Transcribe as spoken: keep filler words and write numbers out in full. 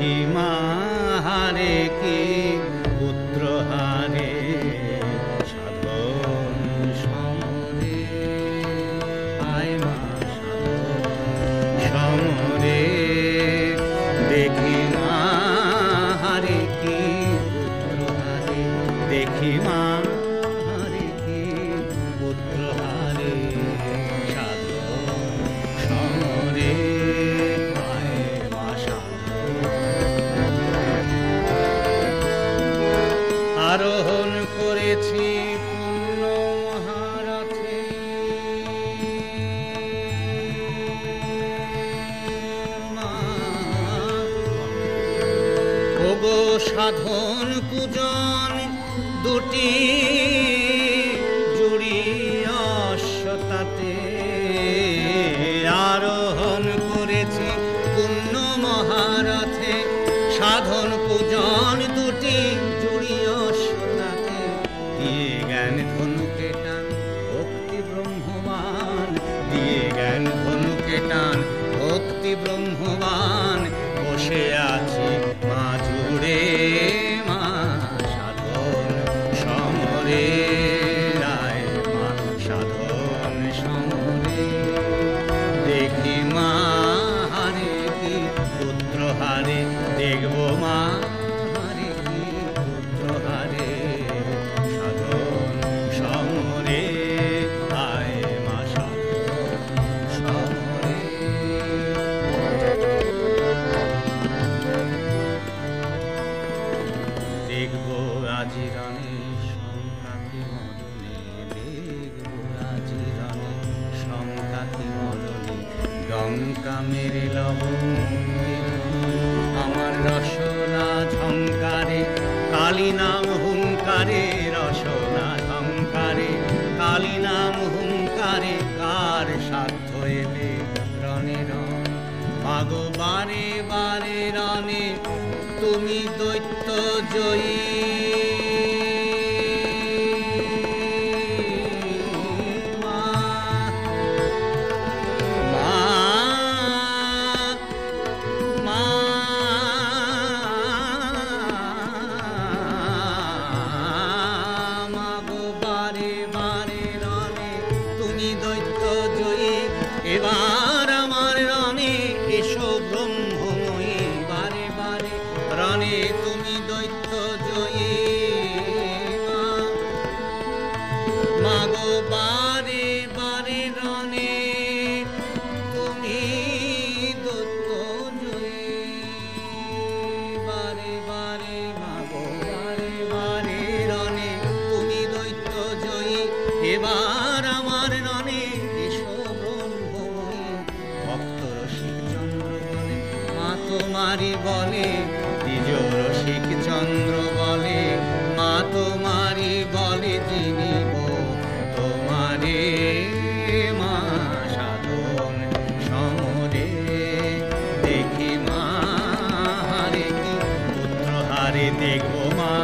দেখি মা হারে কি পুত্র হারে সাধন সমরে আয় মা সাধন সমরে দেখি মা হারে কি পুত্র হারে দেখি মা হারে কি পুত্র হারে সাধন সমরে আরোহণ করেছি পূর্ণ মহারথে ওগো সাধন পূজন দুটি জুড়িয়স্বতাতে আরোহণ করেছি পূর্ণ মহারথে সাধন পূজন দুটি জুড়িয়স্বতাতে দিয়ে জ্ঞান ধনুকে টান ভক্তি ব্রহ্মবান দিয়ে জ্ঞান ধনুকে টান ভক্তি ব্রহ্মবান বসে আছি মা জুড়ে মা সাধন সমরে রায় মা সাধন সমরে দেখি মা হারে কি পুত্র হারে দেখব মা হারে কি পুত্র হারে সাধন সমরে আয় মা সাধন সমরে দেখব আজি রণে সংঘাতি মদনে দেখব আজি রণে সংঘাতি মদনে ডঙ্কা মেরে লবঙ্গে আমার রসনা ঝঙ্কারে কালী নাম হুঙ্কারে রসনা ঝঙ্কারে কালী নাম হুঙ্কারে কার সাধ্য এবে রণে রণ মাগো বারে বারে রণে তুমি দৈত্য জয়ী এবার আমার রণে এসো ব্রহ্মময়ী বারে বারে রণে তুমি দৈত্য জয়ী মাগো বারে বারে রণে তুমি দৈত্য জয়ী বারে বারে মাগো বারে বারে রণে তুমি দৈত্য জয়ী এবার আমার রণে তোমারি বলে দ্বিজ রসিক চন্দ্র বলে মা তোমারি বলে চিনিব তোমারে মা সাধন সমরে দেখি মা হারে কি পুত্র হারে দেখো মা